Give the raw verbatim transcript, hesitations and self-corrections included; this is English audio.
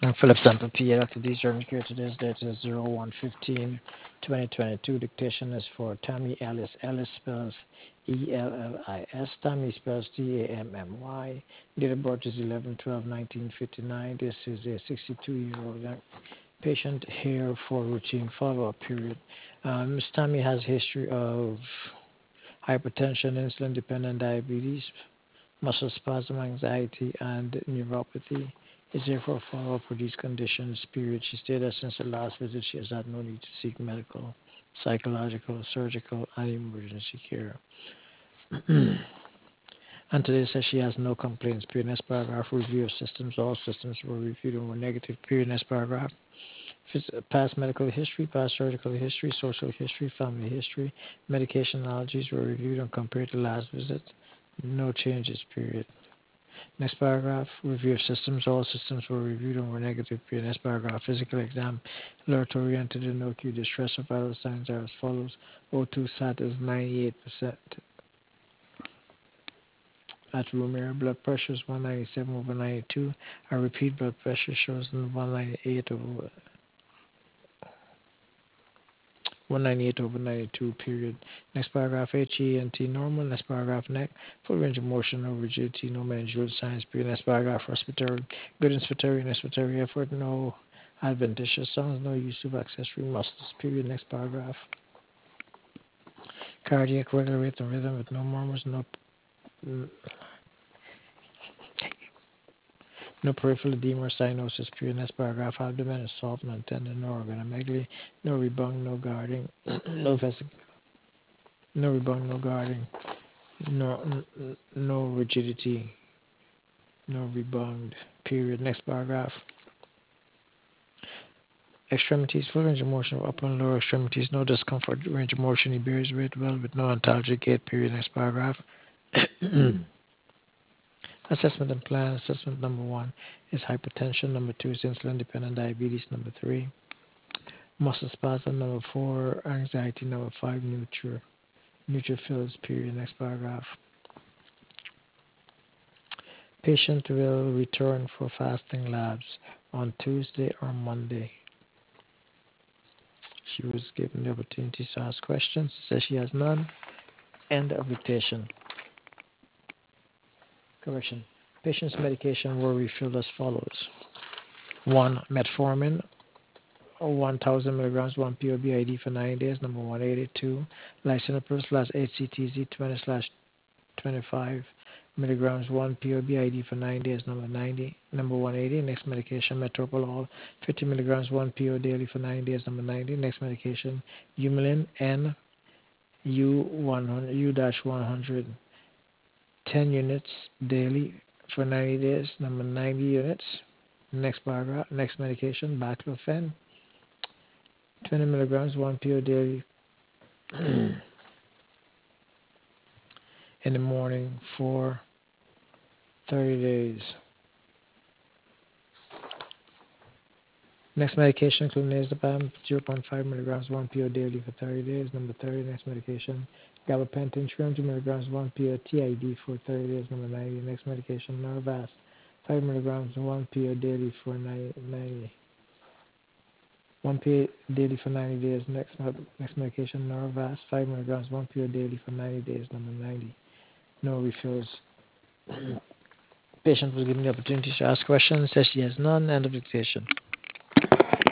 Philip Sample P. Doctor D. German here. Today's date is zero one fifteen twenty twenty-two. Dictation is for Tammy Ellis. Ellis spells E L L I S. Tammy spells T A M M Y. Date of birth is eleven twelve nineteen fifty-nine. This is a sixty-two year old patient here for routine follow up period. Um, Miss Tammy has history of hypertension, insulin dependent diabetes, muscle spasm, anxiety, and neuropathy. Is here for follow-up for these conditions, period. She stated that since the last visit, she has had no need to seek medical, psychological, surgical, and emergency care. And today says she has no complaints, period. Next paragraph, review of systems. All systems were reviewed and were negative, period. Next paragraph, past medical history, past surgical history, social history, family history, medication allergies were reviewed and compared to last visit. No changes, period. Next paragraph, review of systems. All systems were reviewed and were negative. Next paragraph, physical exam. Alert oriented and no Q distress or vital signs are as follows. O two sat is ninety-eight percent at room air. Blood pressure is one ninety-seven over ninety-two. Our repeat blood pressure shows one ninety-eight over one ninety-eight over ninety-two, period. Next paragraph, H E N T normal. Next paragraph, neck. Full range of motion, no rigidity, no meningeal signs, period. Next paragraph, respiratory. Good inspiratory and expiratory effort, no adventitious sounds, no use of accessory muscles, period. Next paragraph. Cardiac regular rate and rhythm with no murmurs, no no peripheral edema or cyanosis, period. Next paragraph, abdomen is soft, no tendon, no organomegaly, no rebound, no guarding, no vesicle, no rebound, no guarding, no no rigidity, no rebound, period. Next paragraph. Extremities, full range of motion of upper and lower extremities, no discomfort, range of motion, he bears rate well with no antalgic gait, period. Next paragraph. Assessment and plan. Assessment number one is hypertension. Number two is insulin dependent diabetes. Number three, muscle spasm. Number four, anxiety. Number five, neutral, neutrophils, period. Next paragraph. Patient will return for fasting labs on Tuesday or Monday. She was given the opportunity to ask questions. Says she has none. End of dictation. Correction. Patient's medication were refilled as follows. one. Metformin, one thousand milligrams, one P O B I D for ninety days, number one eighty-two. Lisinopril slash H C T Z twenty slash twenty-five milligrams, one P O B I D for nine days, number ninety. Number one eighty. Next medication, metoprolol, fifty milligrams, one P O daily for nine days, number ninety. Next medication, Humulin N U one hundred, U one hundred, ten units daily for ninety days, number ninety units. Next paragraph, next medication, baclofen, twenty milligrams, one P O daily in the morning for thirty days. Next medication, clonazepam, zero point five milligrams, one P O daily for thirty days. Number thirty, next medication, gabapentin, three hundred milligrams, one P O T I D for thirty days. Number ninety, next medication, Norvasc, five milligrams, one P O daily for ninety. one P O daily for ninety days. Next next medication, Norvasc, five milligrams, one P O daily for ninety days. Number ninety. No refills. Patient was given the opportunity to ask questions. Says she has none. End of dictation.